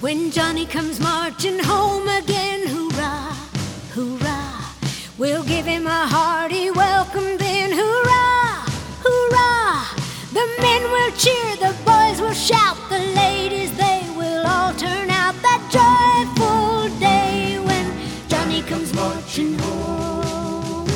When Johnny comes marching home again, hurrah, hurrah, we'll give him a hearty welcome then, hurrah, hurrah. The men will cheer, the boys will shout, the ladies, they will all turn out that joyful day when Johnny comes marching home.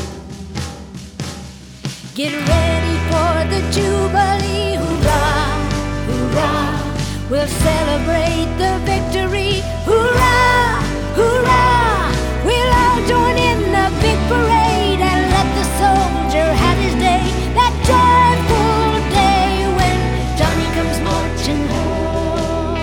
Get ready for the Jubilee, hurrah, hurrah. We'll celebrate the victory, hurrah, hurrah. We'll all join in the big parade and let the soldier have his day, that joyful day when Johnny comes marching home.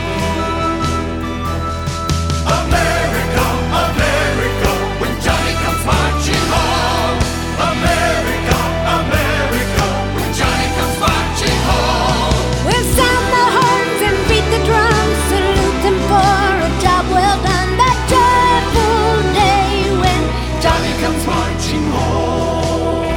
America, America, when Johnny comes marching home. America, America, when Johnny comes marching home. We'll sound the horns and beat the drums, salute them for a job well done, that joyful day when Johnny comes marching home.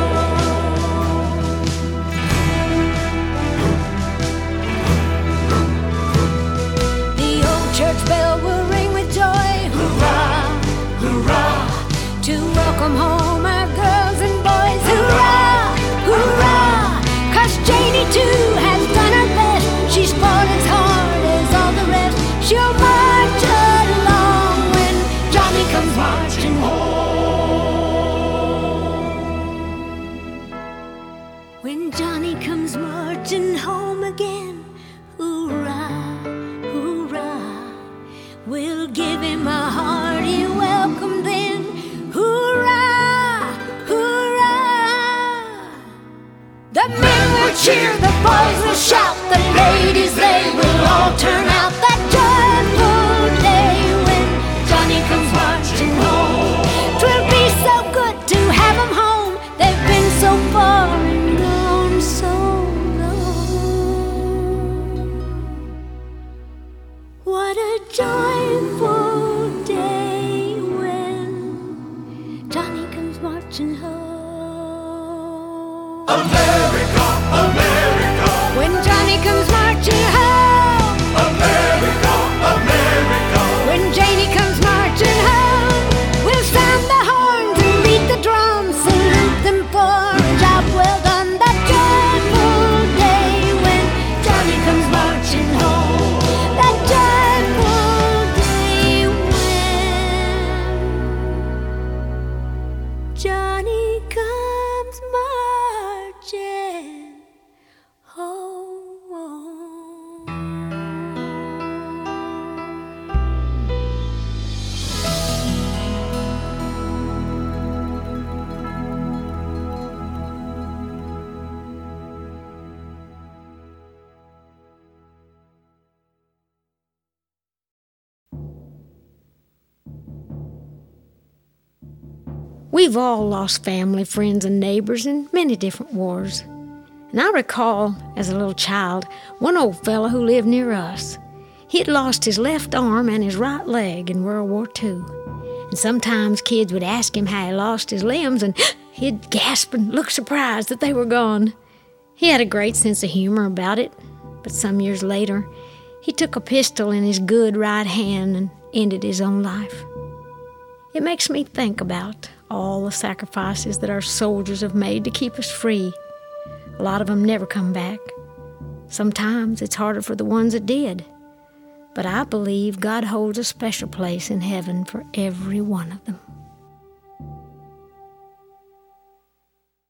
The old church bell will ring with joy, hurrah, hurrah, to welcome home our girls and boys, hurrah, hurrah. 'Cause Janie too has done her best, she's fought as hard as all the rest. She'll march along when Johnny comes marching home. When Johnny comes marching home again, hurrah, hurrah, we'll give him a hearty welcome then, hurrah, hurrah. The men will cheer, the boys will shout, the ladies, they will all turn out that joyful day when Johnny comes marching home. 'Twill be so good to have them home, they've been so far and gone so long. What a joyful day when Johnny comes marching home. America, America, When Johnny comes marching home. America, America. When Janie comes marching home, we'll sound the horns and beat the drums, salute them for a job well done, that joyful day when Johnny comes marching home, that joyful day when Johnny comes marching home. We've all lost family, friends, and neighbors in many different wars. And I recall, as a little child, one old fella who lived near us. He'd lost his left arm and his right leg in World War II. And sometimes kids would ask him how he lost his limbs, and he'd gasp and look surprised that they were gone. He had a great sense of humor about it, but some years later, he took a pistol in his good right hand and ended his own life. It makes me think about all the sacrifices that our soldiers have made to keep us free. A lot of them never come back. Sometimes it's harder for the ones that did. But I believe God holds a special place in heaven for every one of them.